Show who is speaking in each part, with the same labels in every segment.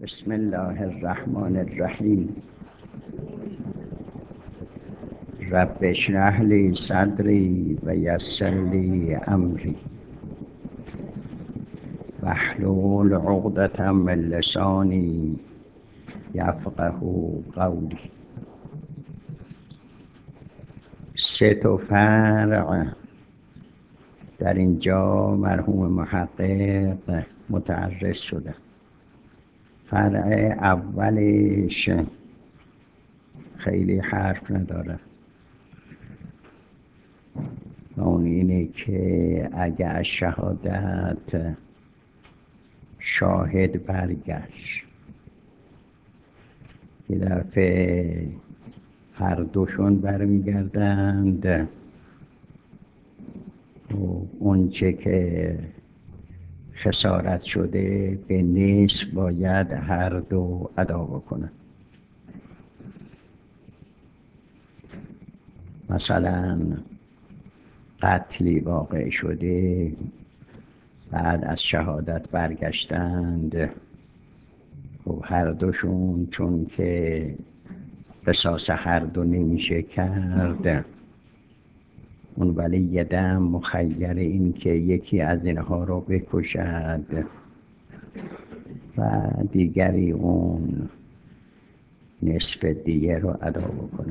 Speaker 1: بسم الله الرحمن الرحیم. رب اشرح لی صدری و یسر لی امری واحلل عقدة من لسانی یفقه قولی. سه تا فرع در اینجا مرحوم محقق متعرض شده. فرع اولش خیلی حرف نداره، اون اینه که اگه از شهادت شاهد برگشت یه دفعه هر دوشون برمیگردند و اون چه که خسارت شده به نصف باید هر دو ادا بکنن. مثلا قتلی واقع شده، بعد از شهادت برگشتند و هر دوشون چون که قصاص هر دو نمیشه کرد، اون ولی دم مخیر این که یکی از اینها رو بکشد و دیگری اون نصف دیگه رو ادا بکنه.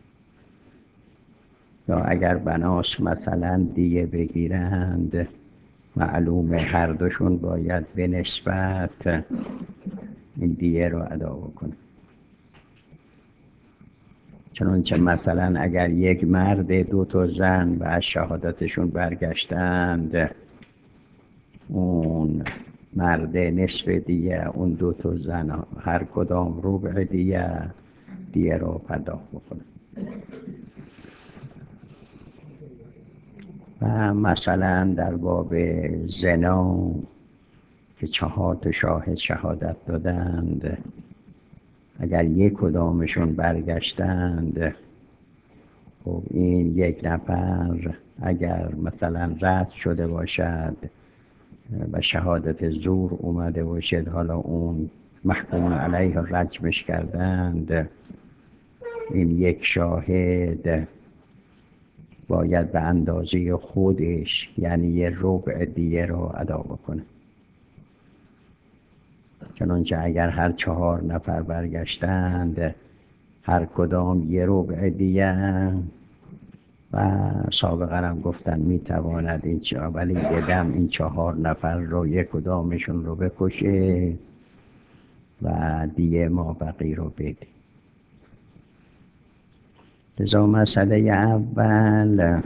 Speaker 1: یا اگر بناس مثلا دیگه بگیرند، معلومه هر دوشون باید به نسبت این دیگه رو ادا بکنه. چنانچه مثلا اگر یک مرد دو تا زن و از شهادتشون برگشتند، اون مرد نصف دیگه، اون دو تا زن هر کدام ربع دیگه رو پرداخت بکنه. و مثلا در باب زنا که 4 تا شاهد شهادت دادند، اگر یک کدامشون برگشتند، خب این یک نفر اگر مثلا رد شده باشد و شهادت زور اومده باشد، حالا اون محکوم علیه رجمش کردند، این یک شاهد باید به اندازه خودش یعنی یه ربع دیه رو ادا بکنه. چنانچه اگر هر 4 نفر برگشتند، هر کدام یه ربع دیه، و سابقا هم گفتن میتواند این ولی یه دم این 4 نفر رو یک کدامشون رو بکشه و دیه ما بقی رو بده. لذا مسئله اول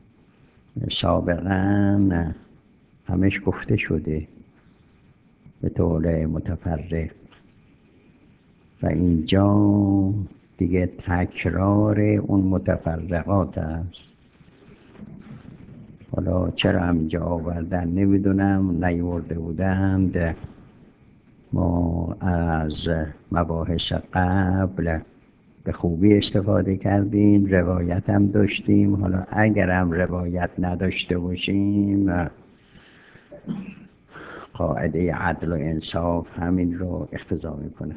Speaker 1: سابقا همش گفته شده به طور متفرق و اینجا دیگه تکرار اون متفرقات است. حالا چرا همینجا آوردن نمیدونم، نیورده بودند. ما از مباحث قبل به خوبی استفاده کردیم، روایت هم داشتیم. حالا اگرم روایت نداشته باشیم، قاعده عدل و انصاف همین رو اقتضا میکنه.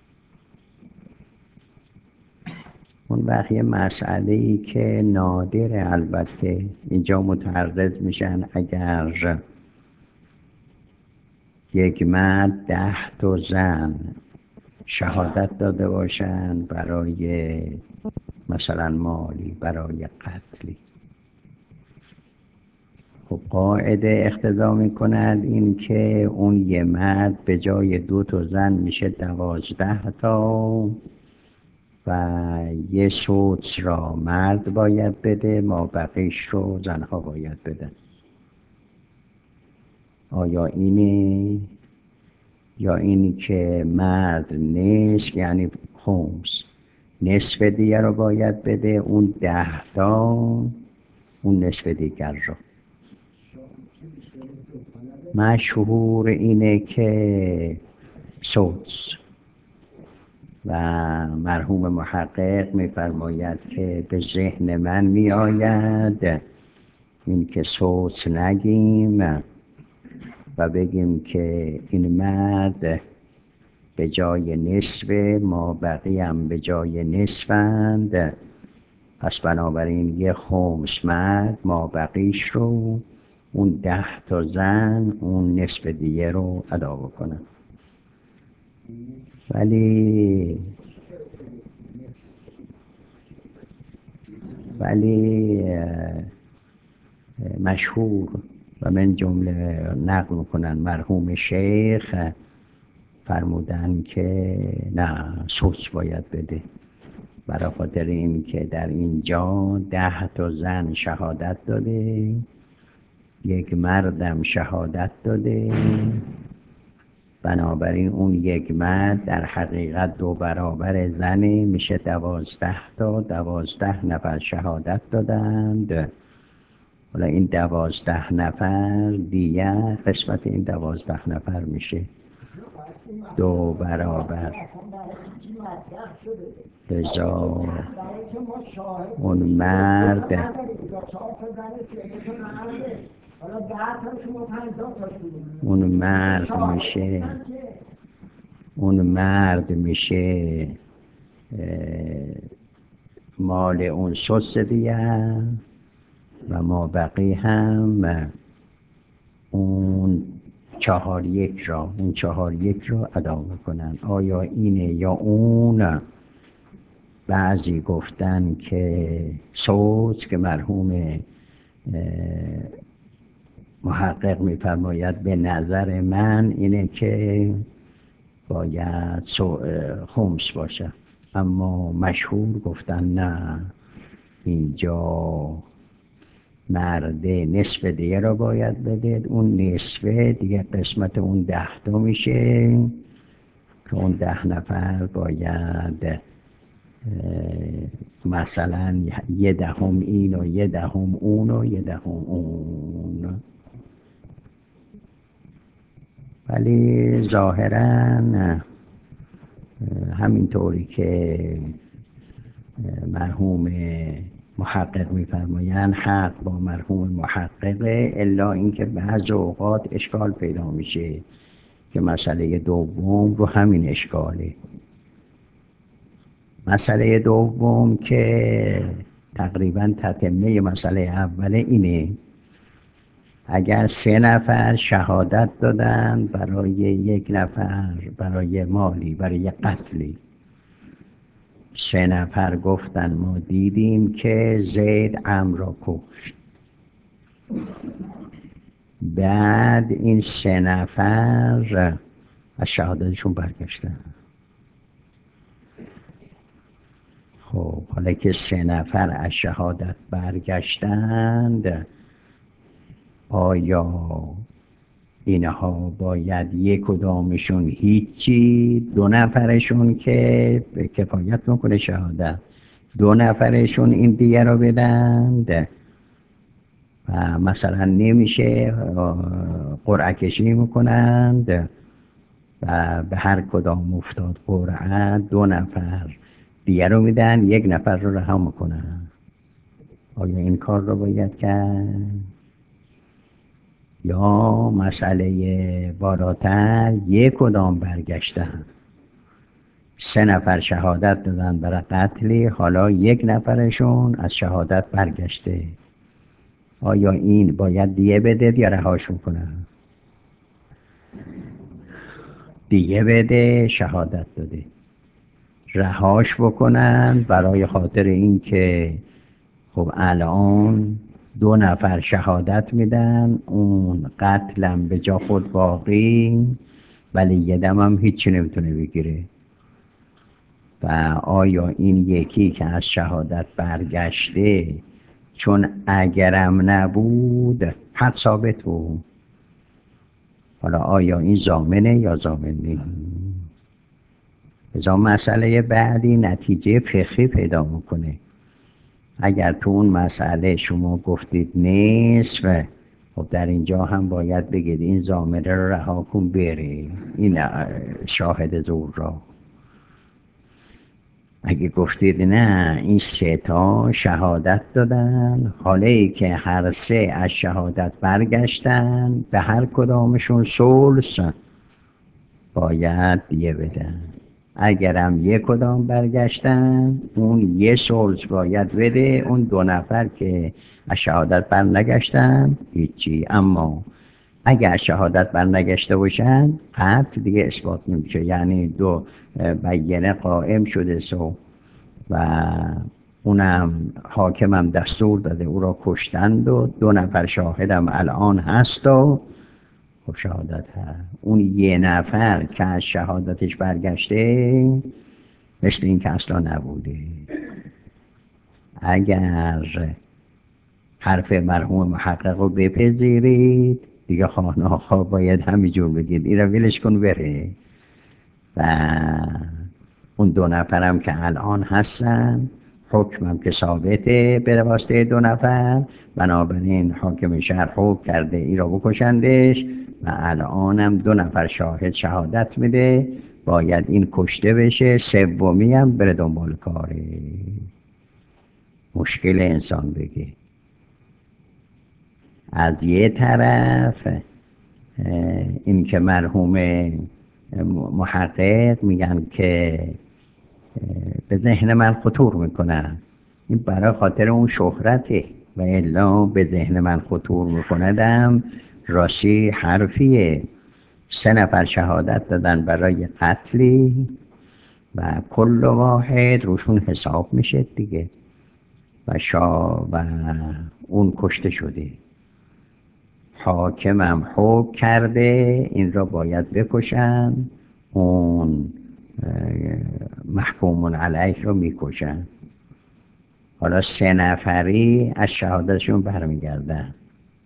Speaker 1: اون بقیه مسئله‌ای که نادره، البته اینجا متعرض میشن اگر یک مرد 10 تا زن شهادت داده باشند برای مثلا مالی، برای قتلی. خب قاعده اقتضا میکند این که اون یه مرد به جای 2 تا زن میشه 12 تا و یه سدس را مرد باید بده، ما بقیش رو زنها باید بدن. آیا اینه یا اینی که مرد نصف یعنی خمس نصف دیگر رو باید بده، اون 10 تا اون نصف دیگر رو. مشهور اینه که سدس و مرحوم محقق می‌فرماید که به ذهن من می‌آید این که سدس نگیم و بگیم که این مرد به جای نصف، ما بقی هم به جای نصفند. پس بنابراین یه خمس مرد ما بقیش رو، اون 10 تا زن اون نصف دیگه رو ادا بکنن. ولی مشهور و من جمله نقل میکنن مرحوم شیخ فرمودن که نه سوس باید بده، برای خاطر این که در اینجا 10 تا زن شهادت داده، یک مردم شهادت داده، بنابراین اون یک مرد در حقیقت 2 برابر زنه، میشه 12 تا، 12 نفر شهادت دادند. حالا این 12 نفر دیگه قسمت این 12 نفر میشه 2 برابر رضا اون مرد. اون مرد میشه مال اون سدس دیگه، و ما بقی هم اون 4/1 را، اون 4/1 را ادا میکنن. آیا اینه یا اون؟ بعضی گفتن که سدس، که مرحوم محقق میفرماید به نظر من اینه که باید خمس باشه، اما مشهور گفتن نه، اینجا مرد نصف دیگه را باید بده، اون نصفه دیگه قسمت اون 10 تا میشه که اون 10 نفر باید مثلا 1/10 این و 1/10 اون و 1/10 اون. ولی ظاهرا همینطوری که مرحوم محقق میفرمایند حق با مرحوم محققه، الا اینکه بعض اوقات اشکال پیدا میشه که مسئله دوم رو همین اشکاله. مسئله دوم که تقریبا تتمه مسئله اوله اینه، اگر 3 نفر شهادت دادن برای 1 نفر، برای مالی، برای قتلی، 3 نفر گفتن ما دیدیم که زید عمرو را کشت، بعد این 3 نفر از شهادتشون برگشتن. خب حالا که 3 نفر از شهادت برگشتند، آیا اینها باید 1 کدامشون هیچی، 2 نفرشون که به کفایت میکنه شهادت، 2 نفرشون این دیگه رو بدند و مثلا نمیشه قرعه کشی میکنند و به هر کدام افتاد قرعه 2 نفر دیگه رو میدن، 1 نفر رو رها میکنن. آیا این کار رو باید کرد؟ یا مسئله بالاتر 1 کدام برگشتن، 3 نفر شهادت دادن برای قتلی، حالا 1 نفرشون از شهادت برگشته، آیا این باید دیگه بده یا رهاش میکنن؟ دیگه بده، شهادت داده، رهاش بکنن برای خاطر این که خب الان 2 نفر شهادت میدن، اون قتلم به جا خود باقی، ولی یه دم هم هیچی نمیتونه بگیره. و آیا این یکی که از شهادت برگشته، چون اگرم نبود حق ثابت بود، حالا آیا این ضامنه یا ضامن نیست؟ ازا مسئله بعدی نتیجه فقهی پیدا میکنه. اگر تو اون مسئله شما گفتید نصف، خب در اینجا هم باید بگید این ضامنه رو رها کن بره، این شاهد زور را. اگه گفتید نه این 3 تا شهادت دادن، حالا که هر 3 از شهادت برگشتن، به هر کدامشون ثلث باید دیه بدن. اگرم یک کدام برگشتن اون یه سلس باید بده. اون دو نفر که از شهادت بر نگشتن هیچی. اما اگر از شهادت بر نگشته باشن قتل دیگه اثبات نمیشه، یعنی دو بینه قائم شده و اونم حاکمم دستور داده او را کشتند و دو نفر شاهدم الان هست و خب شهادت هست. اون یه نفر که از شهادتش برگشته مثل این که اصلا نبوده. اگر حرف مرحوم محقق رو بپذیرید دیگه خانه ها باید همینجور بگید این رو ولش کن بره. و اون دو نفرم که الان هستن حکمم که ثابته به واسطه دو نفر، بنابراین حاکم شهر حکم کرده ای را بکشندش و الانم دو نفر شاهد شهادت میده باید این کشته بشه، سومی هم بره دنبال کاره. مشکل انسان بگه. از یه طرف این که مرحوم محقق میگن که به ذهن من خطور میکنن، این برای خاطر اون شهرته و الا به ذهن من خطور میکندم راستی حرفیه. 3 نفر شهادت دادن برای قتلی و کل واحد روشون حساب میشه دیگه و اون کشته شده. حاکمم حکم کرده این را باید بکشن، اون محکومون علیه رو میکشن. حالا 3 نفری از شهادتشون برمیگردن.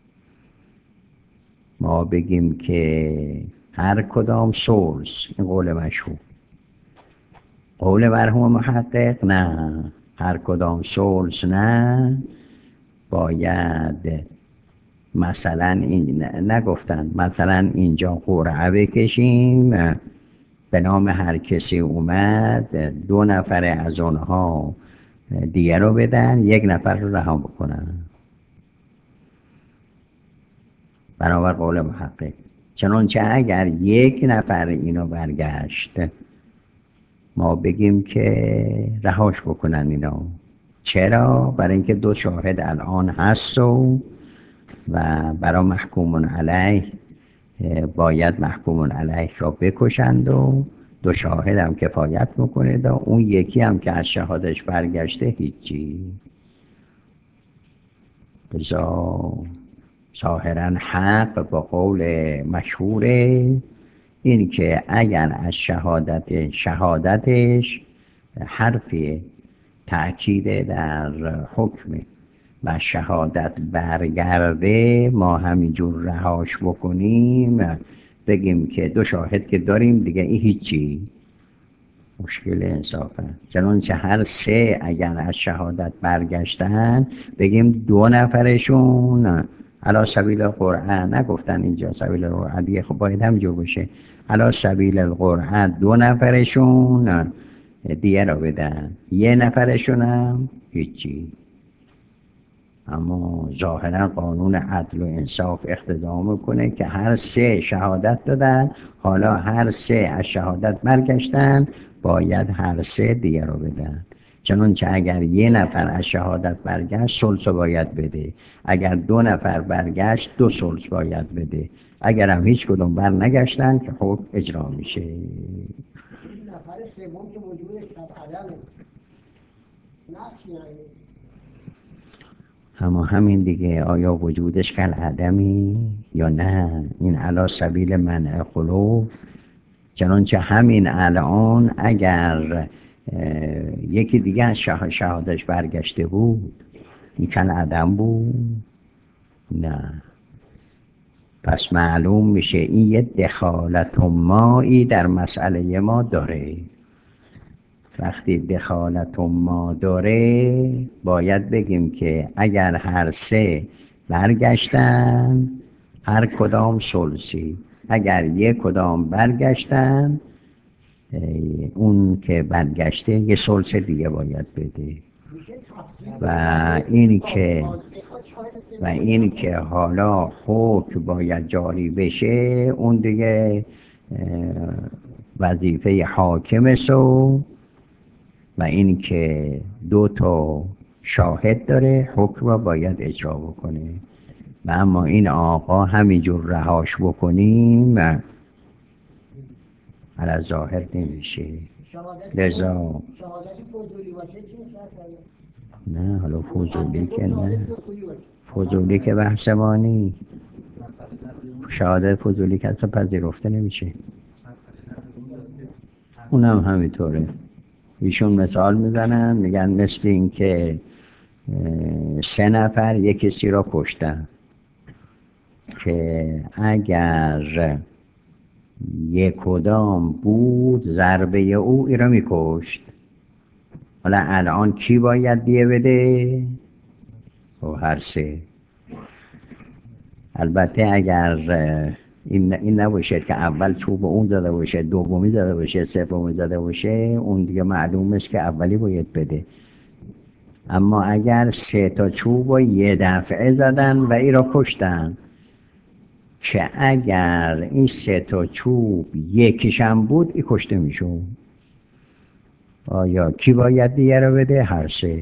Speaker 1: ما بگیم که هر کدام سلس، این قول مشهور. قول مرحوم محقق نه، هر کدام سلس نه، باید مثلا این نگفتن مثلا اینجا قرعه بکشیم به نام هر کسی اومد 2 نفر از اونها دیگه رو بدن 1 نفر رو رها بکنن. بنابر قول محقق چنانچه اگر 1 نفر اینو برگشت ما بگیم که رهاش بکنن اینو. چرا؟ برای اینکه 2 شاهد الان هست و برای محکومون علیه باید محکومون علیه را بکشند و 2 شاهد هم کفایت میکنه و اون یکی هم که از شهادش برگشته هیچی. بزا ظاهرا حق با قول مشهوره این که اگر از شهادتش حرفی تأکید در حکم و شهادت برگرده ما همینجور رهاش بکنیم بگیم که 2 شاهد که داریم دیگه این هیچی. مشکل انصافه. چنانچه هر 3 اگر از شهادت برگشتن بگیم 2 نفرشون علی سبیل القرعه، نگفتن اینجا سبیل القرعه دیگه، خب باید همینجور بشه علی سبیل القرعه 2 نفرشون دیگه را بدن 1 نفرشون هم هیچی. اما ظاهرا قانون عدل و انصاف اقتضا میکنه که هر 3 شهادت دادن، حالا هر 3 از شهادت برگشتن باید هر 3 دیگه رو بدن. چنانچه اگر 1 نفر از شهادت برگشت سلس باید بده، اگر 2 نفر برگشت 2 سلس باید بده، اگر هم هیچ کدوم بر نگشتن که حکم اجرا میشه.
Speaker 2: نفر سوم که وجودش عدمه نقشی
Speaker 1: اما همین دیگه، آیا وجودش کل عدمی یا نه؟ این علی سبیل منع خلوف. چنانچه همین الان اگر یکی دیگه از شهادش برگشته بود این کل عدم بود؟ نه. پس معلوم میشه این یه دخالت مایی در مسئله ما داره. وقتی دخالت ما داره باید بگیم که اگر هر 3 برگشتن هر کدام سلسی، اگر 1 کدام برگشتن اون که برگشته 1 سلس دیگه باید بده. و این که حالا حکم باید جاری بشه اون دیگه وظیفه حاکم سو و این که 2 تا شاهد داره، حکم را باید اجرا بکنه. و اما این آقا همینجور رهاش بکنیم علی ظاهر نمیشه. لذا
Speaker 2: شهادت فضولی باشه چی میشه؟
Speaker 1: نه، حالا فضولی که نه، فضولی که بحث ما نی. شهادت فضولی که اصلا پذیرفته نمیشه. اونم همینطوره. ایشون مثال میزنن، میگن مثل این که 3 نفر یک کسی را کشتن که اگر یک کدام بود ضربه او را میکشت. حالا الان کی باید دیه بده؟ و هر 3. البته اگر این نباشه که اول چوب اون زده باشه، دومی زده باشه، سومی زده باشه، اون دیگه معلوم است که اولی باید بده. اما اگر 3 تا چوب رو یه دفعه زدن و ای را کشتن که اگر این 3 تا چوب یکیشم بود ای کشته میشون. آیا کی باید دیگه را بده؟ هر 3.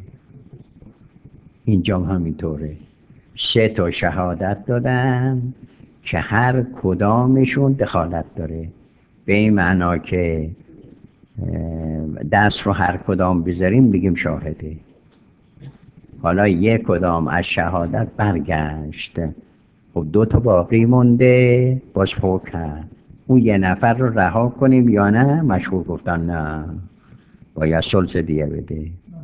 Speaker 1: اینجا همینطوره. 3 تا شهادت دادن که هر کدامشون دخالت داره، به این معنا که دست رو هر کدام بذاریم بگیم شاهده. حالا یک کدام از شهادت برگشت، خب 2 تا باقی مونده، باز حکم اون 1 نفر رو رها کنیم یا نه؟ مشهور گفتن نه، باید ثلث دیه بده.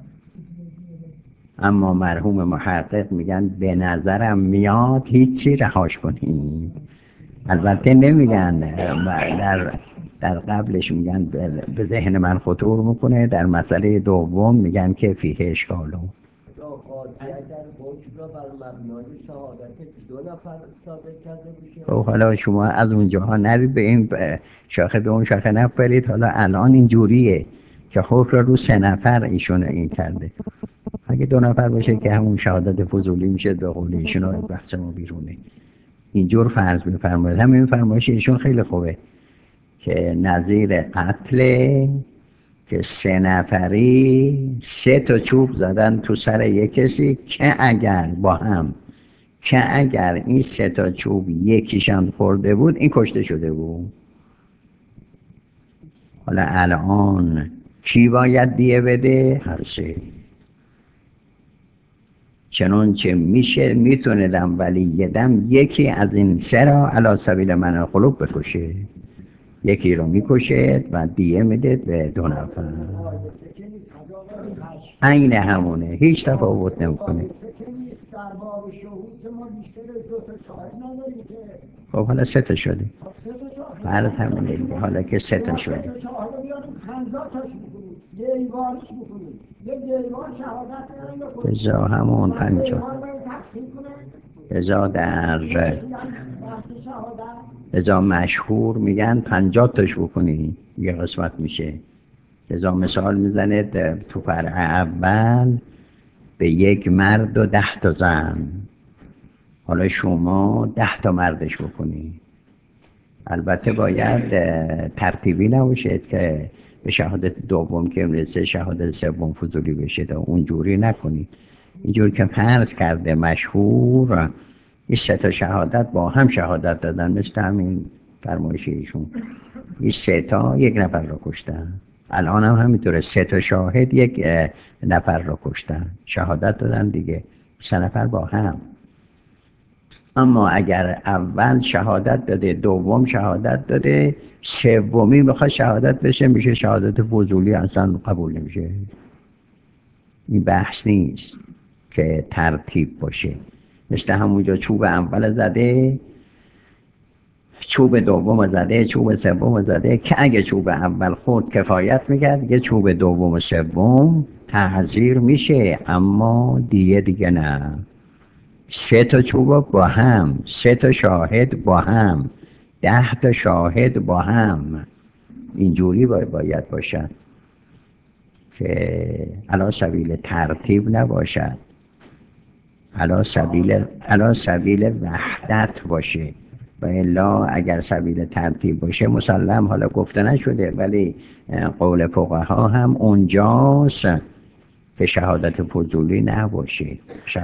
Speaker 1: اما مرحوم محقق میگن به نظرم میاد هیچی رهاش کنیم. البته نمیگن، در قبلش میگن به ذهن من خطور میکنه، در مسئله دوم میگن که فیه اشکالو.
Speaker 2: اگر حکم را بر مبنای شهادت 2 نفر صادر کرده باشه.
Speaker 1: خب حالا شما از اونجاها نرید به این شاخه به اون شاخه نپرید. حالا الان این جوریه که حکم را رو 3 نفر ایشون این کرده. اگه 2 نفر باشه که همون شهادت فضولی میشه، به قول ایشون از بحث ما بیرونه. اینجور فرض میفرماید. همین فرمایش ایشون خیلی خوبه که نظیر قتل که 3 نفری 3 تا چوب زدن تو سر یک کسی که اگر با هم که اگر این 3 تا چوب یکیشان خورده بود این کشته شده بود. حالا الان کی باید دیه بده؟ هر 3. چنانچه میشه میتونه دم ولی یه دم یکی از این 3 را علی سبیل من الخلوق بکشه، یکی رو میکشه و دیه میده به 2 نفر. عین همونه، هیچ تفاوت نمیکنه. خب حالا 3 تا شده، فرض همونه دیگه. حالا که 3 تا شده بزا همون 50 بزا در بزا مشهور میگن 50 تاش بکنی یه قسمت میشه. بزا مثال میزنه تو فرع اول به 1 مرد و 10 تا زن. حالا شما 10 تا مردش بکنی. البته باید ترتیبی نباشید که به شهادت دوم که امرسه شهادت سوم فضولی بشه، اونجوری نکنید. اینجور که فرض کرده مشهور این 3 تا شهادت با هم شهادت دادن، مثل همین فرمایش ایشون این 3 تا 1 نفر را کشتن. الان هم همینطوره، 3 تا شاهد 1 نفر را کشتن، شهادت دادن دیگه، 3 نفر با هم. اما اگر اول شهادت داده، دوم شهادت داده، سومی میخواد شهادت بشه، میشه شهادت فضولی، اصلا قبول نمیشه. این بحث نیست که ترتیب باشه. مثل همونجا چوب اول زده، چوب دوم زده، چوب سوم زده، که اگه چوب اول خورد کفایت میکرد، یه چوب دوم و سوم تعزیر میشه، اما دیگه نه. 3 تا چوب با هم، 3 تا شاهد با هم، 10 تا شاهد با هم، اینجوری باید باشد که علی سبیل ترتیب نباشد، علی سبیل وحدت باشه. و الا اگر سبیل ترتیب باشه مسلم، حالا گفته نشده ولی قول فقها هم اونجاست که شهادت فضولی نباشه.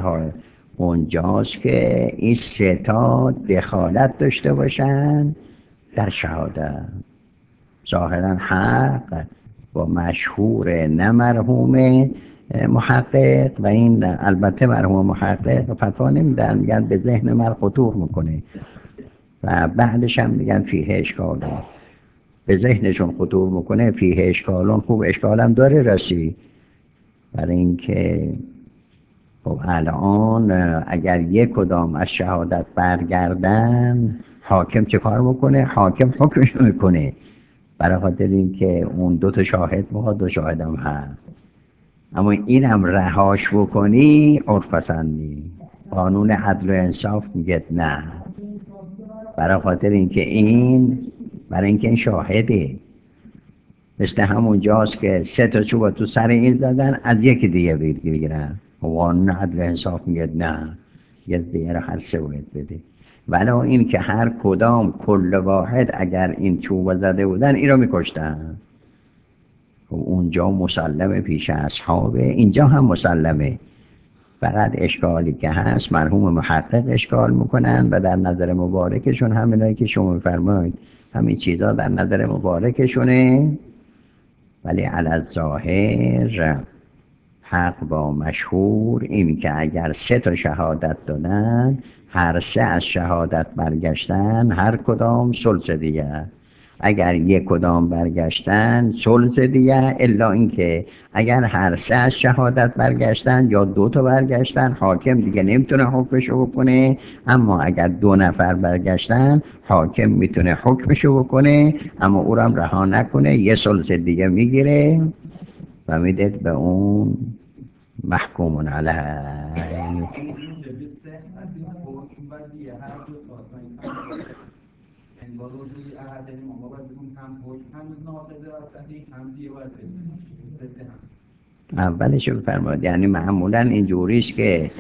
Speaker 1: اونجاست که این سه تا دخالت داشته باشن در شهادت. ظاهرا حق با مشهور نه مرحوم محقق، و این البته مرحوم محقق فتوا نمیدن، میگن به ذهن من خطور میکنه و بعدش هم میگن فیه اشکالون، به ذهنشون خطور میکنه فیه اشکالون. خوب اشکال هم داره رسی، برای اینکه خب الان اگر یک کدام از شهادت برگردن حاکم چه کار میکنه؟ حاکم حکمش میکنه، برای خاطر اینکه اون دو تا شاهد میخواد، دو شاهد هم هست. اما اینم رهاش بکنی عرف پسندی، قانون عدل و انصاف میگه نه، برای خاطر اینکه این شاهده. مثل همون جاست که سه تا چوب تو سر این زدن، از یکی دیگه بگیرن، قانون عدل و انصاف میگه نه، یه دیگه رو هر سه باید بده. ولی این که هر کدام کل واحد اگر این چوب زده بودن این رو میکشتن. اونجا مسلمه پیش اصحابه، اینجا هم مسلمه. فقط اشکالی که هست مرحوم محقق اشکال میکنن و در نظر مبارکشون همینایی که شما فرمایید همین چیزا در نظر مبارکشونه. ولی علی الظاهر حق با مشهور این که اگر سه تا شهادت دادن، هر سه از شهادت برگشتن، هر کدام ثلث دیگه. اگر یک کدام برگشتن ثلث دیگه، الا اینکه اگر هر سه از شهادت برگشتن یا دو تا برگشتن، حاکم دیگه نمیتونه حکمشو بکنه. اما اگر دو نفر برگشتن حاکم میتونه حکمشو بکنه، اما او رو هم رها نکنه، یه ثلث دیگه میگیره و میده به اون محکومون علیه. اولش رو بفرمایید، یعنی معمولا اینجوریست که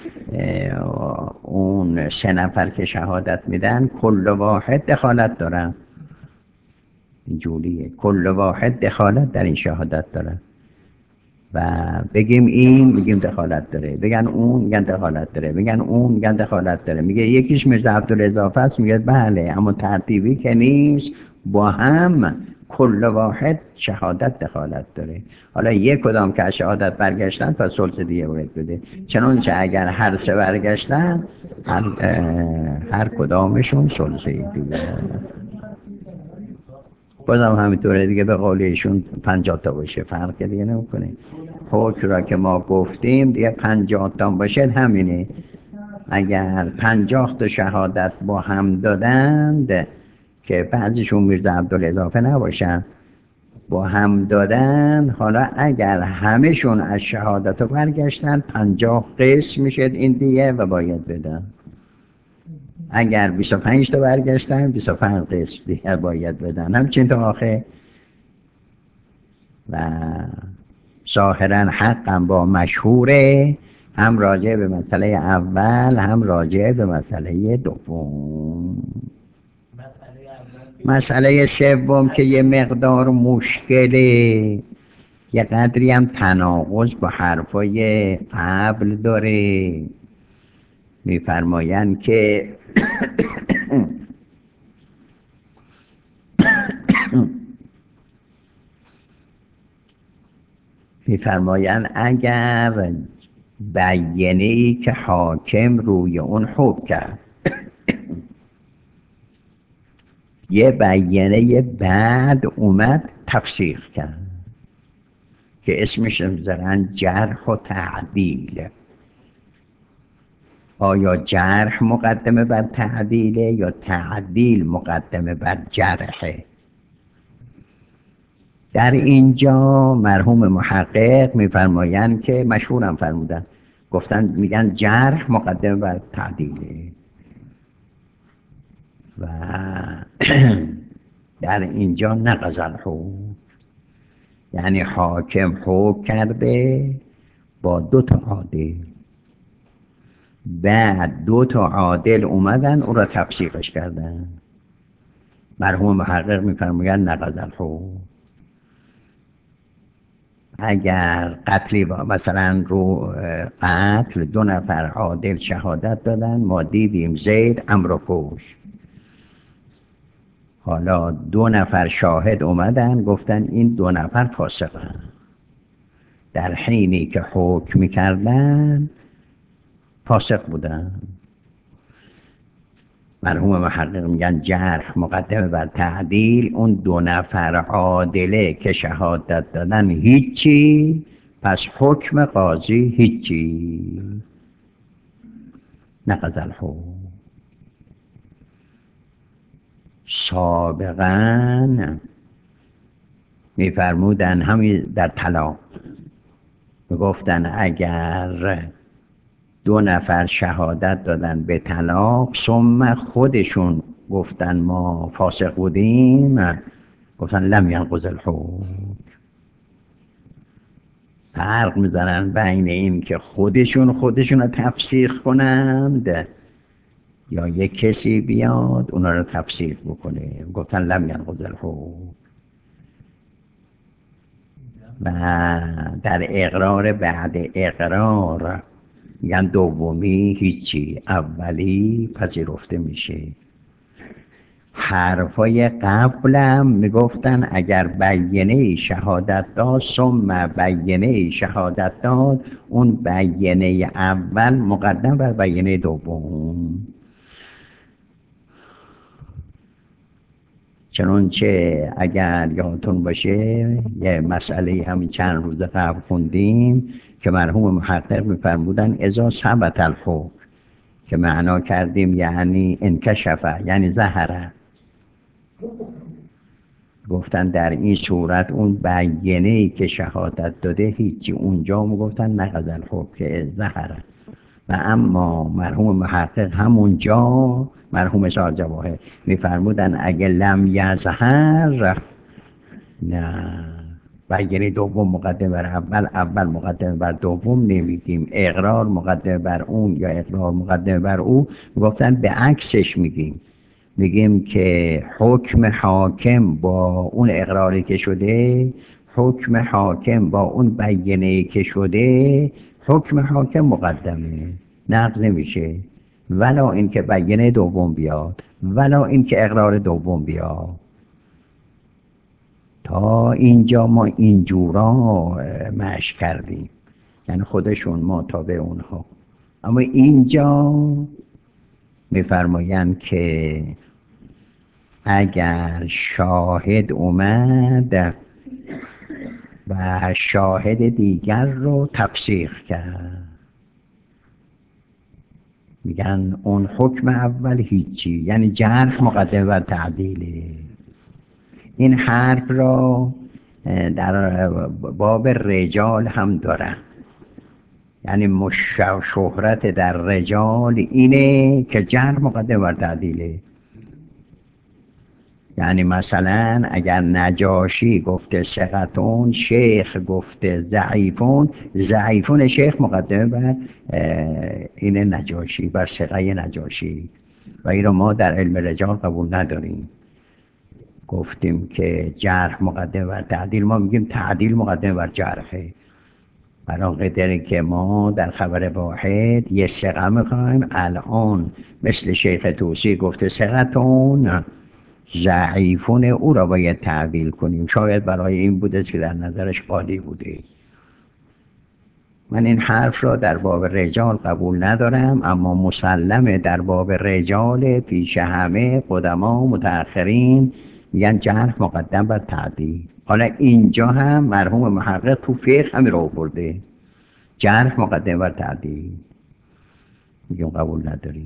Speaker 1: اون سه نفر که شهادت میدن کل واحد دخالت دارن، اینجوریه، کل واحد دخالت در این شهادت دارن. و بگیم این میگیم دخالت داره، بگن اون میگن دخالت داره، بگن اون میگن دخالت داره، میگه یکیش میرزا عبدالاضافه است، میگه بله، اما ترتیبی که نیست، با هم کل واحد شهادت دخالت داره. حالا یک کدام که از شهادت برگشتن پس ثلث دیگه باید بده، چنانچه اگر هر سه برگشتن هر کدامشون ثلث دیگه. بازم همینطوره دیگه، به قول ایشون 50 تا باشه فرق دیگه نمیکنه. حکم را که ما گفتیم دیگه 50 تا باشه همینه. اگر 50 تا شهادت با هم دادند که بعضیشون میرزا عبدالاضافه نباشن، با هم دادن، حالا اگر همهشون از شهادت برگشتن 50 قسم میشه این دیگه و باید بدن. اگر 25 تا برگشتن 25 قسم دیگه باید بدن، همچین تا آخر. و ظاهرا حقم با مشهوره، هم راجع به مسئله اول هم راجع به مسئله دوم. مسئله سوم که یه مقدار مشکله، یه قدری هم تناقض با حرفای قبل داره. میفرمایند که میفرمایند اگر بیانه ای که حاکم روی اون حکم کرد، یه بیانه بعد اومد تفسیق کرد که اسمش میذارن جرح و تعدیل. آیا جرح مقدمه بر تعدیله یا تعدیل مقدمه بر جرحه؟ در اینجا مرحوم محقق میفرمایند که مشهورم فرمودن، گفتن میگن جرح مقدمه بر تعدیله. و در اینجا نقض الحکم، یعنی حاکم حکم کرده با 2 تا عادل، بعد 2 تا عادل اومدن او را تفسیقش کردن. مرحوم محقق میفرمایند نقض الحکم. اگر قتلی مثلا رو قتل 2 نفر عادل شهادت دادن، ما دیدیم زید عمرو کش، حالا 2 نفر شاهد اومدن گفتن این 2 نفر فاسقن، در حینی که حکم میکردن فاسق بودن. مرحوم محقق میگن جرح مقدمه بر تعدیل، اون 2 نفر عادله که شهادت دادن هیچی، پس حکم قاضی هیچی، نقض الحکم. سابقا میفرمودن همین در طلاق میگفتن اگر 2 نفر شهادت دادن به طلاق، ثم خودشون گفتن ما فاسق بودیم، گفتن لم ینقض الحکم. فرق میزنن بین این که خودشون رو تفسیق کنند یا یک کسی بیاد اونا رو تفسیق بکنه. گفتن لم ینقض الحکم. و در اقرار بعد اقرار میگن دومی هیچی، اولی پذیرفته میشه. حرفای قبلم میگفتن اگر بیینه شهادت داد ثم بیینه شهادت داد، اون بیینه اول مقدم بر بیینه دوم. چنانچه اگر یادتون باشه یه مسئله همین چند روز قبل خوندیم که مرحوم محقق میفرمودن اذا ثبت الحکم، که معنا کردیم یعنی انکشفه، یعنی ظهره. گفتن در این صورت اون بیینه‌ای که شهادت داده هیچی، اونجا میگفتن نقض الحکم که ظهره. و اما مرحوم محقق همونجا، مرحوم شاه جواهر میفرمودن اگه لم یظهر، نه، بیینه دوم مقدم بر اول، اول مقدم بر دوم نمیگیم، اقرار مقدم بر اون یا اقرار مقدم بر او. گفتن به عکسش میگیم که حکم حاکم با اون اقراری که شده، حکم حاکم با اون بیینه‌ای که شده، حکم حاکم مقدمه، نقض نمیشه، ولا اینکه بیینه دوم بیاد ولا اینکه اقرار دوم بیاد. تا اینجا ما اینجورا مشق کردیم، یعنی خودشون ما تابع اونها. اما اینجا میفرمایند که اگر شاهد اومد و شاهد دیگر رو تفسیق کرد، میگن اون حکم اول هیچی، یعنی جرح مقدم بر تعدیله. این حرف را در باب رجال هم دارن، یعنی شهرت در رجال اینه که جرح مقدم بر تعدیله. یعنی مثلا اگر نجاشی گفته ثقتون، شیخ گفته ضعیفون، ضعیفون شیخ مقدمه بر این نجاشی، بر ثقه نجاشی، و این رو ما در علم رجال قبول نداریم. گفتیم که جرح مقدمه بر تعدیل، ما میگیم تعدیل مقدمه بر جرحه. برای قدری که ما در خبر واحد یه ثقه میخوایم، الان مثل شیخ توسی گفته ثقتون، ضعیفون او را باید تعویل کنیم. شاید برای این بوده که در نظرش عالی بوده. من این حرف را در باب رجال قبول ندارم، اما مسلمه در باب رجال پیش همه قدما متأخرین میگن جرح مقدم بر تعدیل. حالا اینجا هم مرحوم محقق تو فقه همین را آورده، جرح مقدم بر تعدیل، میگم قبول نداریم.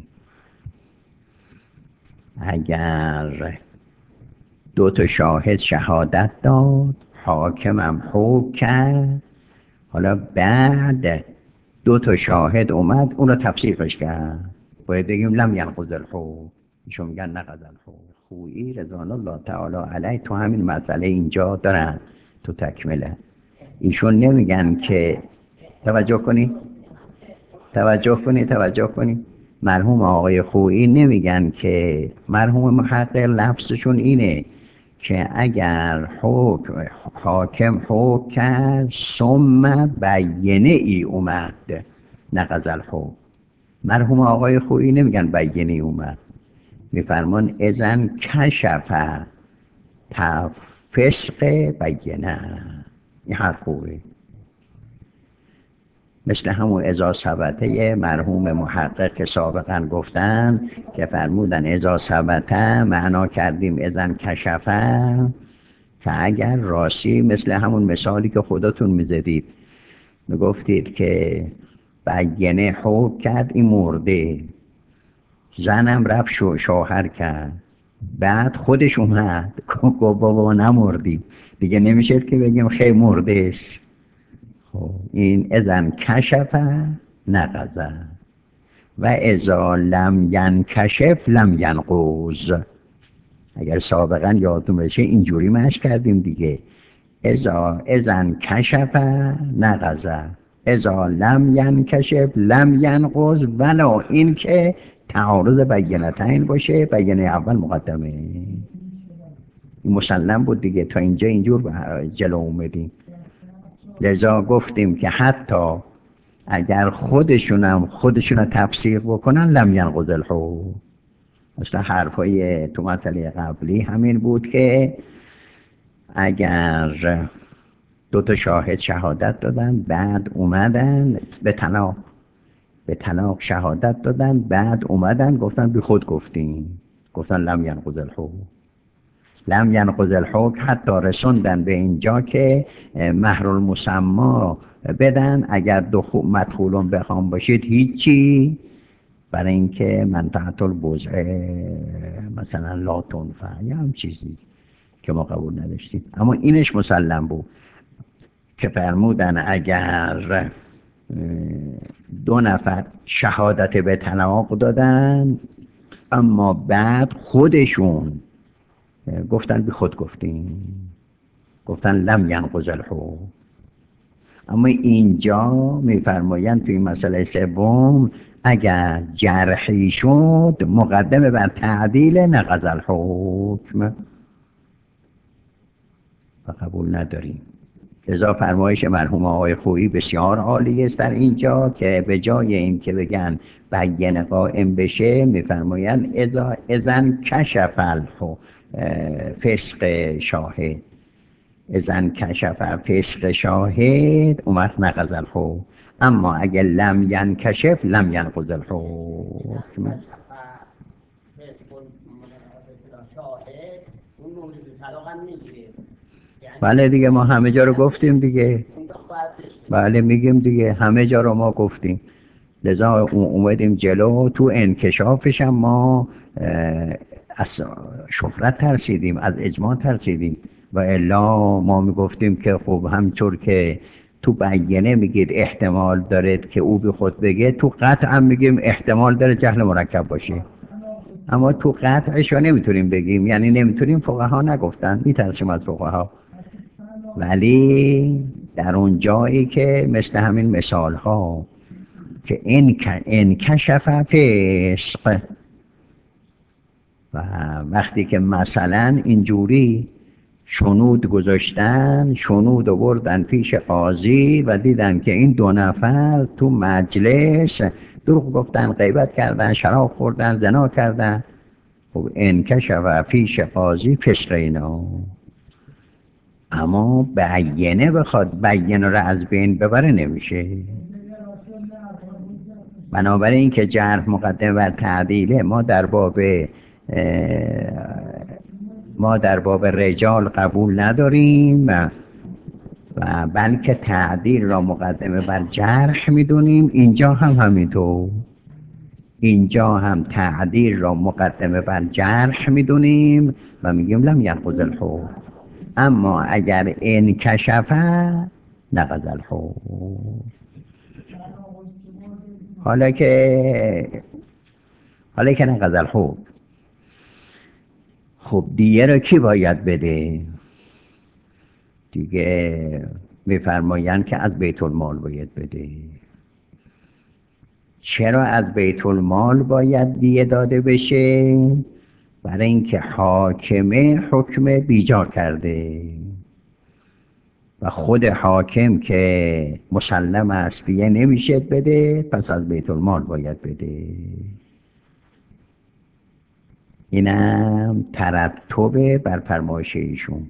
Speaker 1: اگر 2 تا شاهد شهادت داد، حاکمم حکم کرد، حالا بعد 2 تا شاهد اومد اون رو تفسیقش کرد، باید بگیم لم ینقض الحکم. ایشون میگن نقض الحکم. خویی رضوان الله تعالی علیه تو همین مسئله اینجا دارن تو تکمله. ایشون نمیگن که توجه کنی مرحوم آقای خویی نمیگن که مرحوم محقق لفظشون اینه که اگر حاکم حکم کرد ثم بینه ای اومد نقض الحکم. مرحوم آقای خویی نمیگن بینه ای اومد، میفرمان اذن کشف فسق بینه. این حرف خوبه، مثل همون اذا ثبته مرحوم محقق که سابقا گفتن که فرمودن اذا ثبته معنا کردیم اذن کشفه، که اگر راستی مثل همون مثالی که خودتون میزدید میگفتید که بینه حکم کرد این مرده، زنم رفت شوهر کرد، بعد خودش اومد گفت بابا نمردی، دیگه نمیشه که بگیم خیلی مرده است. خب این اذن کشفه نقضه و اذا لم ینکشف لم ینقض. اگر سابقا یادتون باشه اینجوری مشق کردیم دیگه، اذن کشفه نقضه اذا لم ینکشف لم ینقض، ولا این که تعارض بینتین باشه، بینه اول مقدمه. این مسلم بود دیگه، تا اینجا اینجور جلو اومدیم. لذا گفتیم که حتی اگر خودشون تفسیر بکنن لم ینقض الحکم. مثلا حرفای تو مسئله قبلی همین بود که اگر دو تا شاهد شهادت دادن بعد اومدن به طلاق شهادت دادن، بعد اومدن گفتن بی خود گفتن لم ینقض الحکم. لم ینقض الحکم حتی رسوندن به اینجا که مهر المسما بدن، اگر مدخولون بخوام باشید هیچی، برای اینکه منفعت البضع مثلا لا تنفع یا هم چیزی که ما قبول نداشتیم. اما اینش مسلم بود که فرمودن اگر دو نفر شهادت به طلاق دادن اما بعد خودشون گفتن بی خود گفتن لم ینقض الحکم. اما اینجا میفرمایند توی مسئله سوم اگر جرحی شد مقدمه بر تعدیل نقض الحکم و قبول نداریم. لذا فرمایش مرحوم آقای خویی بسیار عالی است در اینجا که به جای این که بگن بینه قائم بشه میفرمایند اذن کشف فسق شاهد، اذن کشف فسق شاهد اومد نقض الحکم. اما اگر لم ینکشف لم ینقض الحکم. بله دیگه ما همه جا رو گفتیم دیگه، بله میگیم دیگه همه جا رو ما گفتیم. لذا اومدیم جلو تو انکشافش هم ما از شهرت ترسیدیم، از اجماع ترسیدیم، و الا ما میگفتیم که خب همچور که تو بیانه میگید احتمال داره که او به خود بگه، تو قطع هم میگیم احتمال داره جهل مرکب باشه. اما تو قطعش رو نمیتونیم بگیم، یعنی نمیتونیم، فقها نگفتن، میترسیم از فقها. ولی در اون جایی که مثل همین مثال ها که انکشف فسق، و وقتی که مثلا اینجوری شنود گذاشتن، شنود آوردن پیش قاضی و دیدن که این دو نفر تو مجلس دروغ گفتن، غیبت کردن، شراب خوردن، زنا کردن، خب انکشف پیش قاضی فسق اینا. اما بیانه بخواد بیانه رو از بین ببره نمیشه. بنابراین که جرح مقدمه بر تعدیله، ما در باب رجال قبول نداریم و بلکه تعدیل را مقدمه بر جرح میدونیم. اینجا هم همینطور، اینجا هم تعدیل را مقدمه بر جرح میدونیم و میگیم لم ینقض الحکم. اما اگر انکشف نقض الحکم. حالا که نقض الحکم، خب دیگه را کی باید بده؟ دیگه میفرمایند که از بیت المال باید بده. چرا از بیت المال باید دیه داده بشه؟ برای اینکه حاکمه حکم بیجا کرده و خود حاکم که مسلم است دیگه نمیشه بده، پس از بیت المال باید بده. اینم ترتب بر فرمایش ایشون.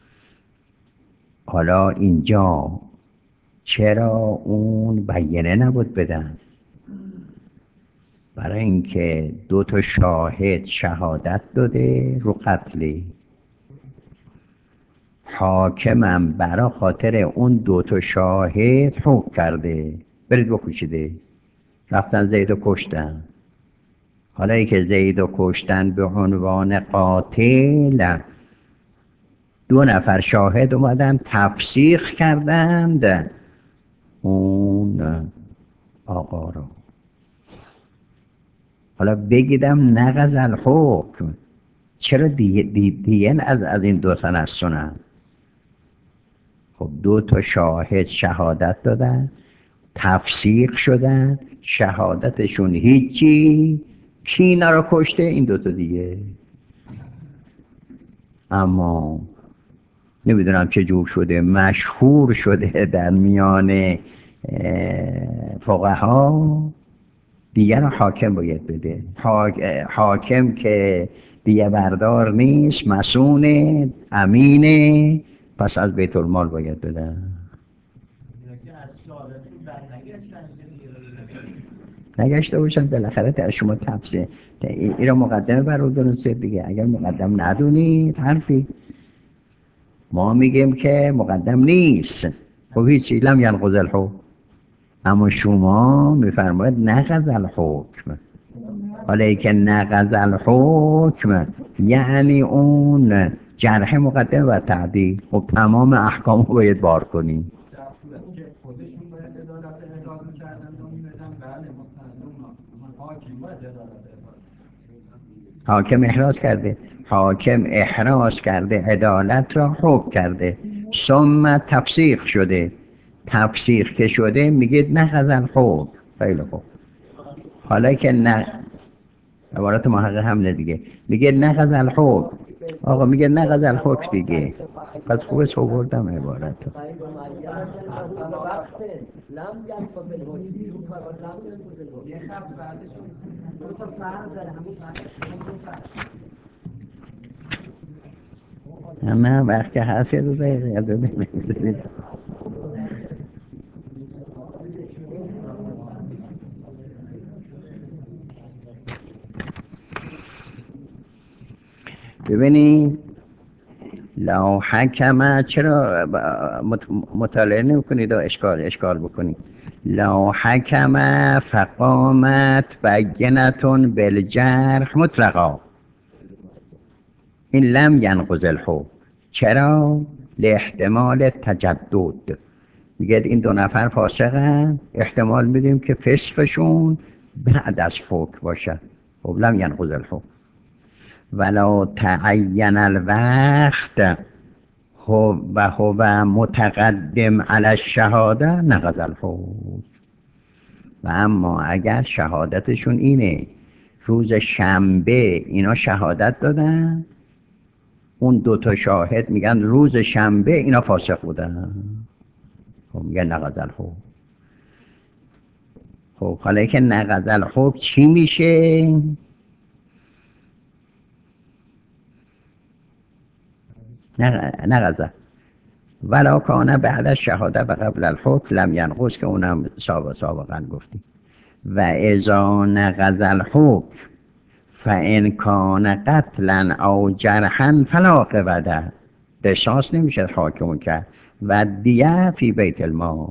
Speaker 1: حالا اینجا چرا اون بیانه نبود بدن؟ برای اینکه 2 شاهد شهادت داده رو قتلی، حاکمم برا خاطر اون 2 شاهد حکم کرده برید بکشیده، رفتن زید و کشتن. حالا ای که زید و کشتن به عنوان قاتل، 2 شاهد اومدن تفسیق کردند اون آقا رو. حالا بگیدم نقض الحکم، چرا دیگه از این 2 نستونن؟ خب 2 شاهد شهادت دادن، تفسیق شدن، شهادتشون هیچی. کی اینا رو کشته؟ این 2 دیگه. اما نمیدونم چه جور شده مشهور شده در میان فقها دیگه رو حاکم باید بده. حاکم که دیگه بردار نیست، مسئونه، امینه، پس از بیت المال باید بده. نگشته باشن بالاخره در شما تفسیر این را مقدمه بر او درسته دیگه. اگر مقدم ندونید حرفی، ما میگیم که مقدم نیست، خب هیچی، لم ینقض الحکم. اما شما میفرماید نقض الحکم. حالا ای که نقض الحکم یعنی اون جرح مقدمه بر تعدیل. خب تمام احکام رو باید بار کنیم.
Speaker 3: خودشون باید عدالت احراز می‌کردن و می‌بدن. بله مستندون حاکم باید عدالت
Speaker 1: حاکم احراز کرده، حاکم احراز کرده، عدالت را حکم کرده، ثم تفسیق شده. تفسیق که شده میگه نقض الحکم. خیلی خوب. حالا که نه، عبارت محقق همینه دیگه، میگه نقض الحکم. آقا میگه نقض الحکم دیگه، پس خوبه سوگردم عبارت. نه وقت که هست یه 2 دقیقه میگذارید. ببینید لو حکم، چرا مطالعه نمی‌کنید و اشکال بکنید؟ لو حکم فقامت بینتون بالجرح مطلقا، این لم ینقض الحکم. چرا؟ لاحتمال تجدد. میگه این 2 فاسقن، احتمال میدیم که فسقشون بعد از حکم باشه. خب لم ینقض الحکم. ولو تعین الوقت و هو متقدم علی الشهاده نقض الحکم. و اما اگر شهادتشون اینه روز شنبه اینا شهادت دادن، اون 2 شاهد میگن روز شنبه اینا فاسق بودن، خب میگن نقض الحکم. خب حالا که نقض الحکم چی میشه؟ نقض ولا کانه بعد از شهاده و قبل الحکم لم ینقض، که اونم سابقا گفتیم. و اذا نقض الحکم فان کان قتلا او جرحا فلا قوده، قصاص نمیشه حاکم کرد و دیه فی بیت المال.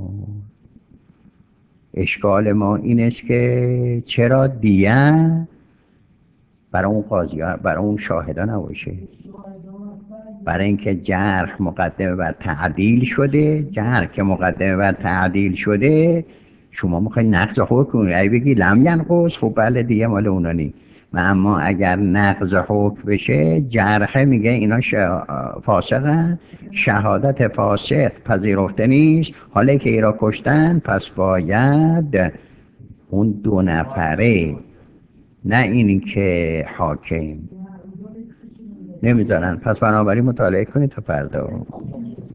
Speaker 1: اشکال ما این است که چرا دیه برای اون قاضی ها، برای اون شاهدا نباشه؟ برای اینکه جرح مقدمه بر تعدیل شده. جرح که مقدمه بر تعدیل شده، شما میخوایی نقض حکم کنی، اگه بگی لم ینقض، خب بله دیگه مال اونا نی. و اما اگر نقض حکم بشه، جرحه میگه اینا فاسقن، شهادت فاسق پذیرفته نیست، حالا که ایرا کشتن پس باید اون 2 نفره، نه اینی که حاکم نمیذارن. پس بنابراین مطالعه کنید تا فردا.